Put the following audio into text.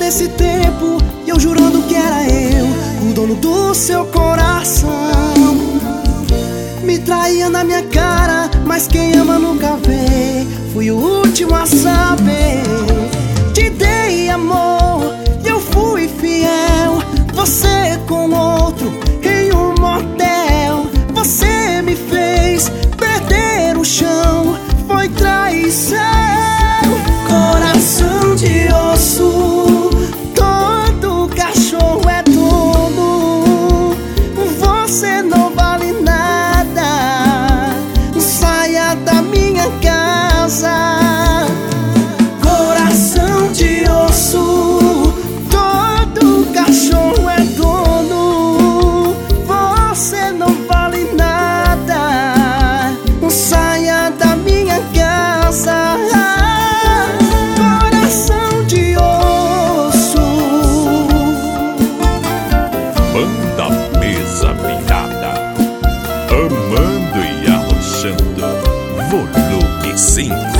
esse tempo, e eu jurando que era eu, o dono do seu coração. Me traía na minha cara, mas quem ama nunca vê. Fui o último a saber. Te dei amor e eu fui fiel. Você com outro em um motel. Você me fez perder o chão. Foi traição. Coração de osso, todo cachorro é dono. Você não vale nada. Saia da minha casa. Coração de osso, todo cachorro é dono. Você não vale nada. Saia da minha casa. Coração de osso. Banda Mesa Virada, amando e arrochando, volume 5.